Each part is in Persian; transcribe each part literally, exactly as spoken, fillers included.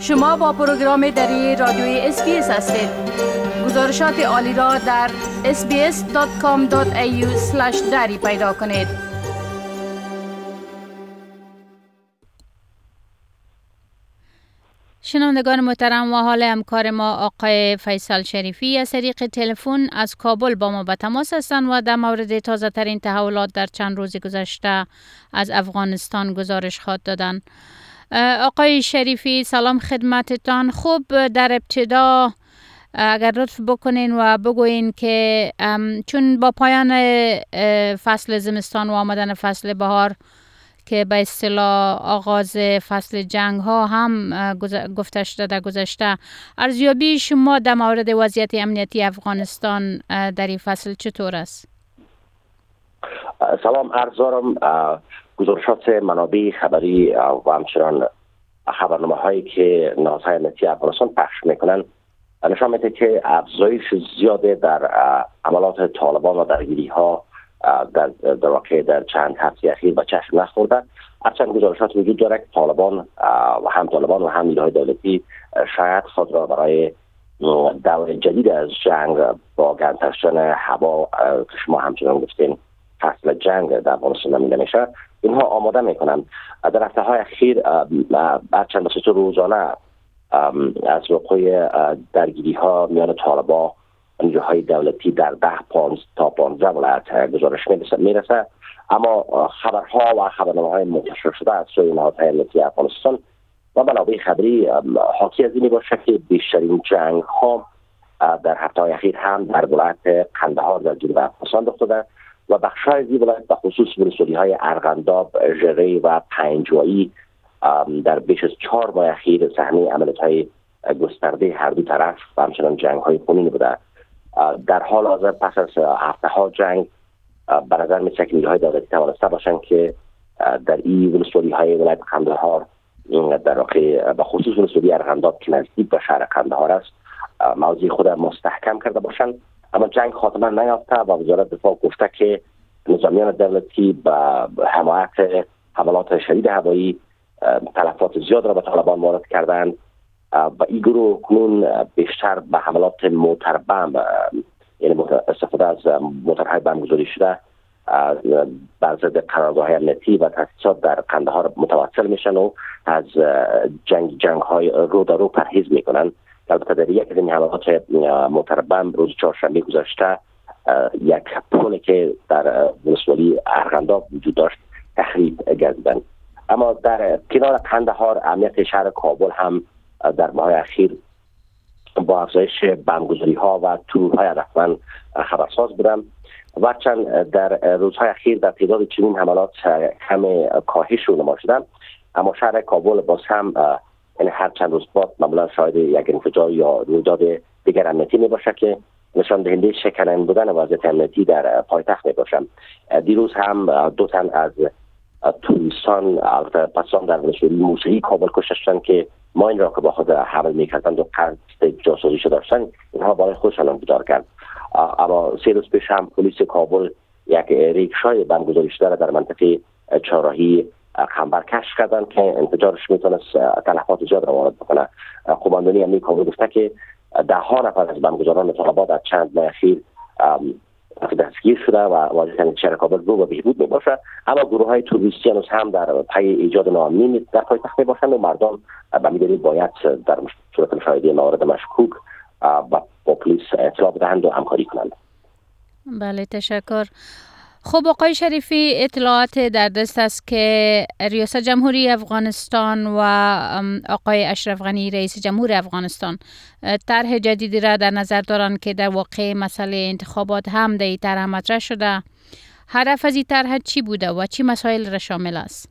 شما با پروگرام دری رادیوی اس بی اس هستید. گزارشات عالی را در اس بی اس دات کام دات ای یو اسلش دری پیدا کنید. شنوندگان محترم و حال همکار ما آقای فیصل شریفی از طریق تلفن از کابل با ما به تماس هستند و در مورد تازه ترین تحولات در چند روز گذشته از افغانستان گزارش خواهد دادند. آقای شریفی سلام خدمتتان. خوب در ابتدا اگر لطف بکنین و بگوین که چون با پایان فصل زمستان و آمدن فصل بهار که به اصطلاح آغاز فصل جنگ ها هم گفته شده در گذشته، ارزیابی شما در مورد وضعیت امنیتی افغانستان در این فصل چطور است؟ سلام عرض دارم. گزارشات منابع خبری و همچنان خبرنامه هایی که نهادهای امنیتی افغانستان پخش میکنن نشان میده که افزایش زیاده در عملات طالبان و درگیری ها در در واقع در چند هفته اخیر به چشم نخورده. هرچند گزارشات وجود داره که طالبان و هم طالبان و هم نیروهای دولتی شاید خود را برای دور جدید از جنگ با گرمتر شدن هوا که شما همچنان گفتین فصل جنگ در افغانستان نامیده میشه اینها آماده میکنن. در هفته های اخیر هرچند به صورت روزانه از وقوع درگیری ها میان طالبان و نیروهای دولتی در ده تا پانزده ولایت گزارش میرسه، اما خبرها و خبرنامه های منتشر شده از سوی نهادهای امنیتی افغانستان و منابع خبری حاکی از این باشه که بیشترین جنگ ها در هفته های اخیر هم در ولایت قندهار در جنوب افغانستان رخ داده و بخش‌های از این ولایت به خصوص ولسوالی های ارغنداب، ژره و پنجوایی در بیش از چهار ماه اخیر صحنه عملیات‌های گسترده هر دو طرف و همچنان جنگ‌های خونین بوده. در حال حاضر پس از هفته‌ها جنگ به نظر می‌رسد که نیروهای دولتی توانسته باشند که در این ولسوالی‌های ولایت قندهار در واقع به خصوص ولسوالی ارغنداب که نزدیک به شهر قندهار است موضع خود مستحکم کرده باشند، اما جنگ خاتمه نیافته و وزارت دفاع گفته که نظامیان دولتی به حمایت حملات شدید هوایی تلفات زیاد را به طالبان وارد کردند و این گروه کنون بیشتر به حملات موتر بمب، یعنی استفاده از موترهای بمبگذاری شده بر ضد قرارگاه‌های امنیتی و تاسیسات در قندهار متوسل میشن و از جنگ جنگ های رو در رو پرهیز میکنن. البته در یک از این حملات موتر بمب روز چهارشنبه گذشته یک پلی که در ولسوالی ارغنداب وجود داشت تخریب گردیدند. اما در کنار قندهار امنیت شهر کابل هم در ماه اخیر با افزایش بمبگذاری ها و تورهای هدفمند خبرساز بودم و چند در روزهای اخیر در تعداد چنین حملات کم کاهش رو نما شدن، اما شهر کابل باز هم یعنی هر چند روز بعد معمولا شاید یک انفجار یا رویداد دیگر امنیتی می باشه که نشان دهنده شکننده بودن وضعیت امنیتی در پایتخت می باشه. دیروز هم دو تن از توریستان البته پسان در ولسوالی موسیقی کابل کشته شدند که ما این را که با خود حمل میکردند و قصد جاسوسیش داشتن اینها برای خودشان انفجار کرد. اما سه روز پیش هم پلیس کابل یک ریکشای بمبگذاری شده در منطقه چهارراهی خنبر کشف کردند که انفجارش میتونست تلفات زیاد را وارد بکنه. قماندانی امنیتی کابل گفته که ده ها نفر از بمبگذاران طالبان در چند ماه اخیر دستگیر شده و واضحاً شهر کابل رو به بهبود می باشه، اما گروه های توریستی هنوز هم در پی ایجاد ناامنی در پایتخت می باشند و مردم به میدانی باید در صورت مشاهده موارد مشکوک و با پلیس اطلاع بدهند و همکاری کنند. بله تشکر. خب آقای شریفی، اطلاعات در دست است که ریاست جمهوری افغانستان و آقای اشرف غنی رئیس جمهور افغانستان طرح جدیدی را در نظر دارند که در واقع مسئله انتخابات هم در این طرح مطرح شده. هدف از این طرح چی بوده و چی مسائل را شامل است؟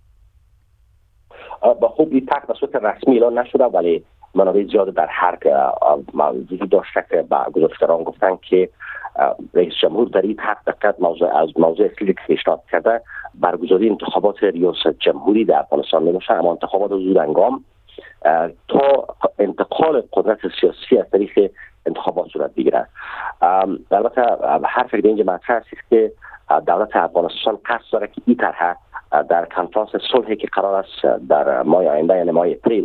با خوب این طرح به صورت رسمی اعلان نشده، ولی منابع زیاد در هر وجود داشته که با گزارشگران گفتن که رئیس جمهور در این طرح دقت موضوع از موضوع اصلی که پیشنهاد کرده برگزاری انتخابات ریاست جمهوری در افغانستان میشه، اما انتخابات زود هنگام تا انتقال قدرت سیاسی از طریق انتخابات صورت بگیره. البته حرف دیگه اینجا مطرح است که دولت افغانستان قصد داره که این طرح در کنفرانس صلحی که قرار است در ماه آینده یعنی ماه اپریل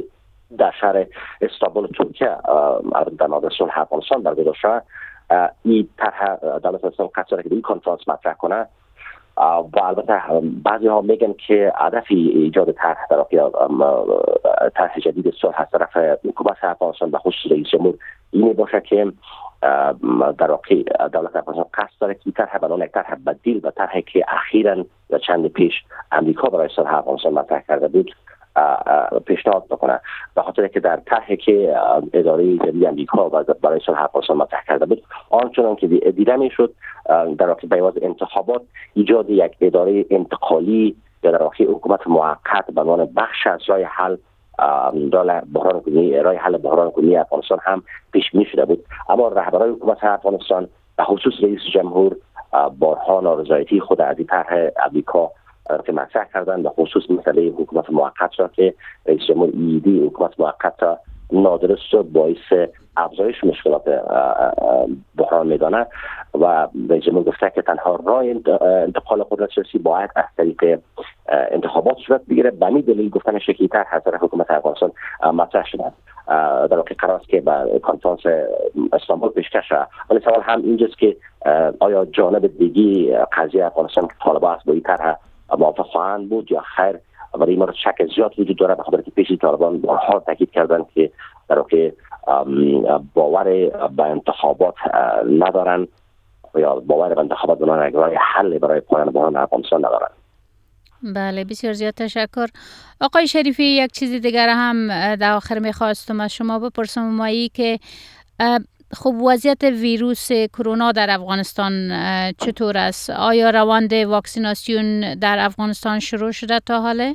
در شهر استانبول ترکیه در نادر صلح افغانستان برگزار شد. این طرح دولت افغانستان قصد داره که این کنفرانس مطرح کنه و البته بعضی ها میگن که هدف ایجاد طرح در واقع طرح جدید صلح از طرف حکومت افغانستان و خصوص رئیس جمهور این باشه که در واقع دولت افغانستان قصد داره که طرح بنان یک طرح بدیل و طرحی که اخیراً یا چند پیش امریکا برای صلح افغانستان مطرح کرده بود پیشنهاد بکنه، به خاطر که در طرحی که اداره جدید امریکا برای صلح افغانستان مطرح کرده بود آنچنان که دیده میشد در واقع به عوض انتخابات ایجاد یک اداره انتقالی یا در واقع حکومت موقت به عنوان بخش از راه حل بحران کنی راه حل بحران کنی افغانستان هم پیش بینی شده بود. اما رهبران حکومت افغانستان به خصوص رئیس جمهور بارها نارضایتی خود از این طرح امریکا که مطرح کردن، به خصوص مسئله حکومت موقت را که رئیس جمهور ایدی حکومت موقت را نادرست و باعث افزایش مشکلات بحران میدانه و رئیس جمهور گفته که تنها راه انتقال قدرت سیاسی باید از طریق انتخابات صورت بگیره. به همین دلیل گفتن شکیتر از طرف حکومت افغانستان مطرح شده. در واقع قرار است که به کنفرانس استانبول پیشکش شود، ولی سوال هم اینجاست که آیا جانب دیگی قضیه افغانستان که طالبان است با این طرح موافق خواهند بود یا خیر؟ برای ما شک زیاد وجود داره، به خاطر که پیش طالبان بارها تاکید کردند که در واقع باور به انتخابات ندارن یا باور به انتخابات بنابراین یک راه حل برای پایان بحران افغانستان ندارن. بله، بسیار زیاد تشکر. آقای شریفی، یک چیزی دیگر هم در آخر میخواستم از شما بپرسم، مایی که خب وضعیت ویروس کرونا در افغانستان چطور است؟ آیا روند واکسیناسیون در افغانستان شروع شده تا حاله؟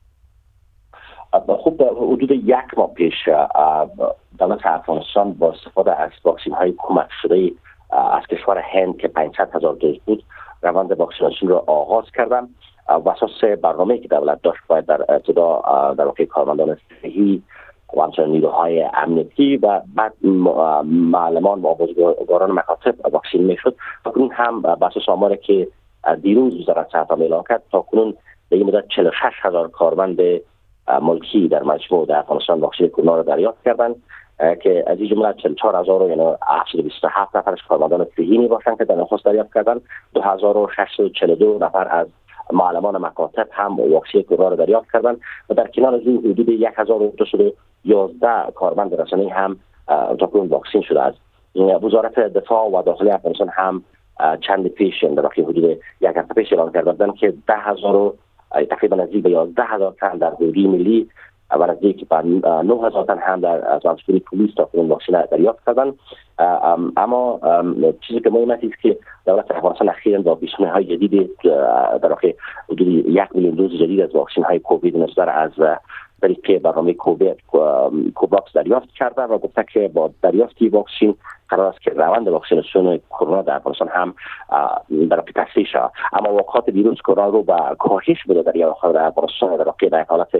خب حدود یک ماه پیش دولت افغانستان با استفاده از واکسین های کمک شده از کشور هند که پانصد هزار دوز بود روند واکسیناسیون را آغاز کردم و اساس برنامه‌ای که دولت داشت باید در ابتدا در واقع کارمندان صحی و همچنین نیروهای امنیتی و بعد معلمان و آموزگاران مکاتب واکسین میشد. تاکنون هم بر اساس آماری که دیروز وزارت صحت اعلام کرد تاکنون به این مدت چهل و شش هزار کارمند ملکی در مجموع در افغانستان واکسن کرونا را دریافت کردند که از این جمله چهل و چهار هزار یعنی هفتصد و بیست و هفت نفرش کارمندان صحی می باشند که در نخست دریافت کردند. دو هزار و ششصد و چهل و دو نفر از معلمان مکاتب هم واکسن کرونا را دریافت کردند و در کنار از این حدود یک هزار و دویست و یازده کارمند رسانه‌ای هم تاکنون واکسن شده است. وزارت دفاع و داخلی افغانستان هم چند پیش در واقع حدود یک هفته پیش اعلام کردند که ده هزار و تقریبا نزدیک به یازده هزار تن در حوزه ملی و نزدیک به نه هزار تن هم در از مسئولین پلیس تاکنون واکسن دریافت کردند. اما چیزی که مهم است که دولت افغانستان اخیراً با واکسن های جدید در واقع حدود یک میلیون دوز جدید از واکسن های کووید نوزده از طریق برنامه کووید کوواکس دریافت کرده و گفته که با دریافتی واکسن قرار است که روند واکسیناسیون کرونا در افغانستان هم در واقع تسریع شود. اما واقعات ویروس کرونا رو به کاهش بده در افغانستان در واقع در حالت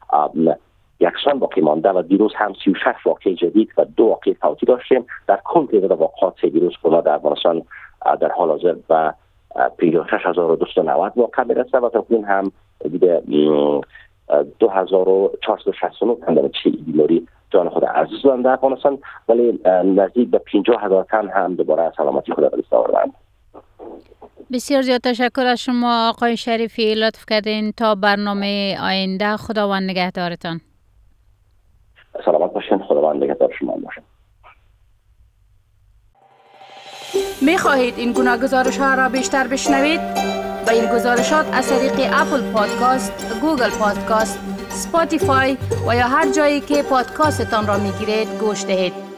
یکسان باقی مانده و دیروز هم سی و شش واقعه جدید و دو واقعه فوتی داشتیم. در کل تعداد واقعات ویروس کرونا در افغانستان در حال حاضر و پنجاه و شش هزار و دویست و نود واقعه میرسه و تقریبا هم دیگه دو هزار و چهارصد و شصت و نه تن در چه بیماری جان خود عزیز بودند در افغانستان، ولی نزدیک به پنجاه هزار تن هم دوباره سلامتی خود به دست آوردند. بسیار زیاد تشکر از شما آقای شریفی، لطف کردین. تا برنامه آینده خداوند نگهدارتان. سلامت باشین، خداوند نگهدار شما باشه. می خواهید این گناه گزارش ها را بیشتر بشنوید؟ با این گزارشات از طریق اپل پادکاست، گوگل پادکاست، اسپاتیفای و یا هر جایی که پادکاستتان را می گیرید گوش دهید.